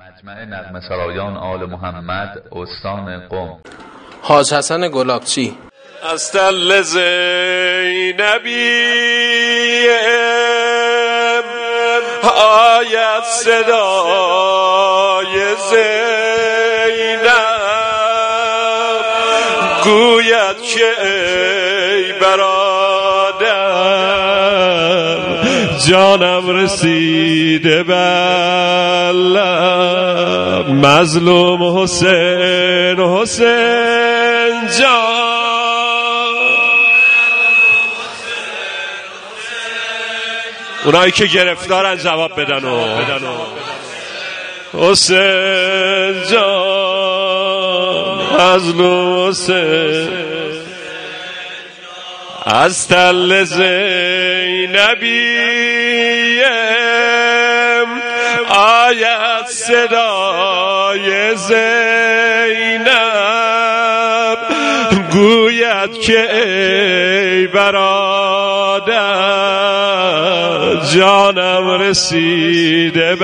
مجمع نغمه سرایان آل محمد استان قم. حاج حسن گلابچی. از تل زینبیم آید صدای زینب، گوید که ای برادر جانم رسیده بلم، مظلوم حسین حسین جان. اونایی که گرفتارن جواب بدن حسین جان، مظلوم حسین. از تل زینبیم آید صدای زینب، گوید که ای برادر جانم رسیده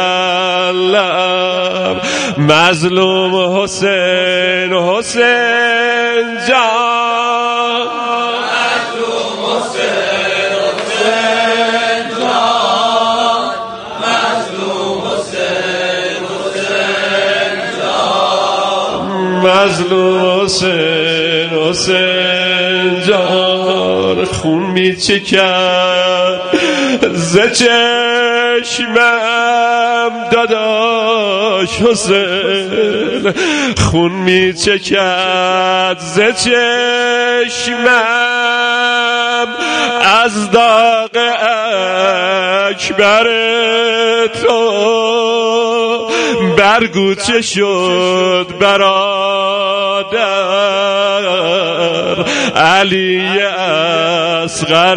بلم، مظلوم حسین حسین جان، مظلوم حسین حسین جان، مظلوم حسین حسین جان، مظلوم حسین حسین جان. خون می چکد ز چشمم داداش حسین، خون می چکد ز چشمم از داغ اکبر تو، برگو چه شد برادر علی اصغر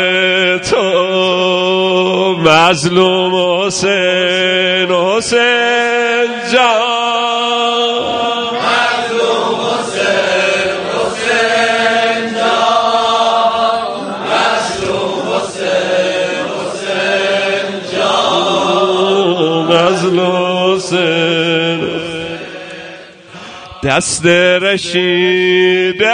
تو، مظلوم حسین حسین جان، مظلوم حسین حسین جان، مظلوم حسین حسین جان، مظلوم حسین. دست رشید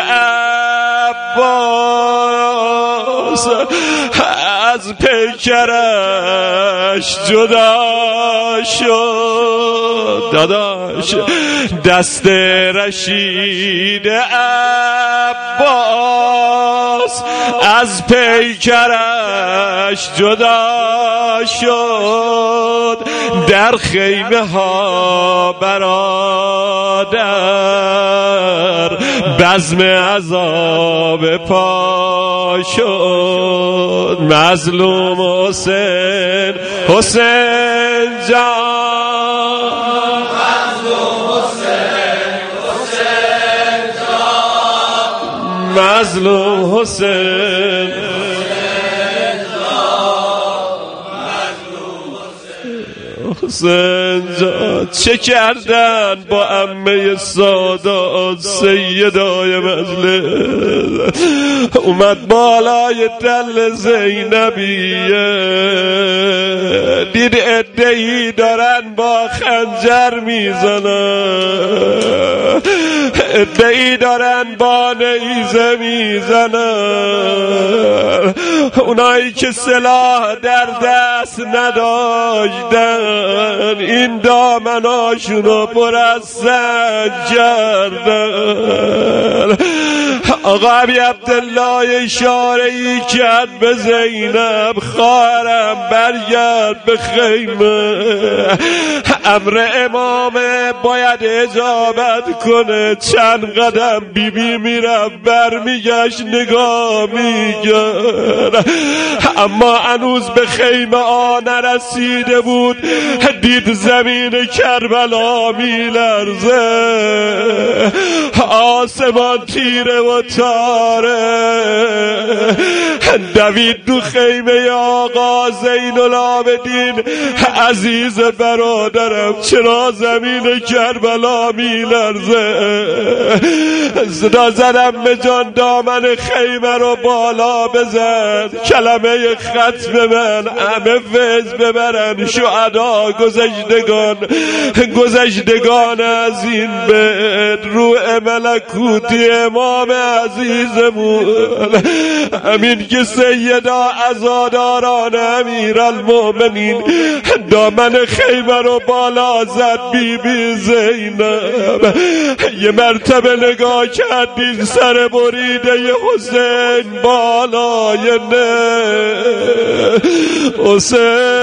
عباس از پیکرش جدا شد داداش، دست رشید عباس از پیکرش جدا شد، در خیمه ها برادر بزم عذاب پا شد، مظلوم حسین حسین جان، مظلوم حسین حسین جان، مظلوم حسین حسین جان. چه کردن با عمه سادات سیدای مجلس؟ اومد بالای تل زینبیه، دید عده‌ای دارن با خنجر میزنن، عده‌ای دارن با نیزه میزنن، اونایی که سلاح در دست نداشتن این دامناشونو پر از سنگ کردن. آقا عبی عبدالله اشاره‌ای کرد به زینب، خواهرم برگرد به خیمه، امر امامه باید اجابت کنه. چند قدم بیبی میرفت برمیگشت نگاه میکرد، اما هنوز به خیمه نرسیده بود، دید زمین کربلا میلرزه، آسمان تیره و تاره، دوید دو خیمه آقا زین العابدین عزیز برادر کنم چرا زمین کربلا میلرزه. صدا زدم به جان دامن خیمه رو بالا بزن، کلمه ختم من همه فیض ببرن شهدا گذشتگان از این بید، روح ملکوتی امام عزیزمون همین که سیدا عزاداران امیر المؤمنین دامن خیمه رو بالا زد. بی بی زینب یه مرتبه نگاه کردین سر بریده ی حسین بالای نه. حسین